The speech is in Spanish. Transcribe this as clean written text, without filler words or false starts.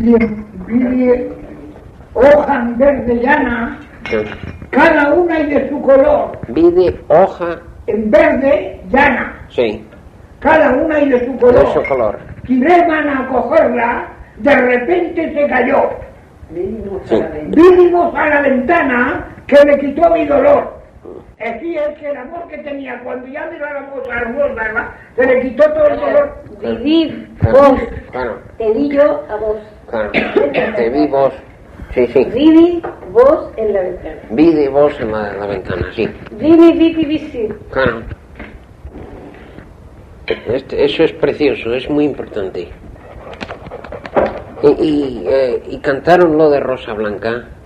vide hoja en verde llana, Sí. cada una y de su color, Vide hoja, en verde llana, sí, cada una y de su de color. su color. Tiré mano a cogerla, de repente se cayó. Sí. Vinimos a la ventana que me quitó mi dolor. Así es que el amor que tenía cuando ya mirábamos al amor, ¿verdad? Se le quitó todo el dolor. Viví Claro, vos, claro, te di yo a vos. claro. Te vi vos, sí, sí. Viví vos en la ventana. Vi de vos en la ventana, sí. Vini, visi. Claro. Eso es precioso, es muy importante. Y cantaron lo de Rosa Blanca.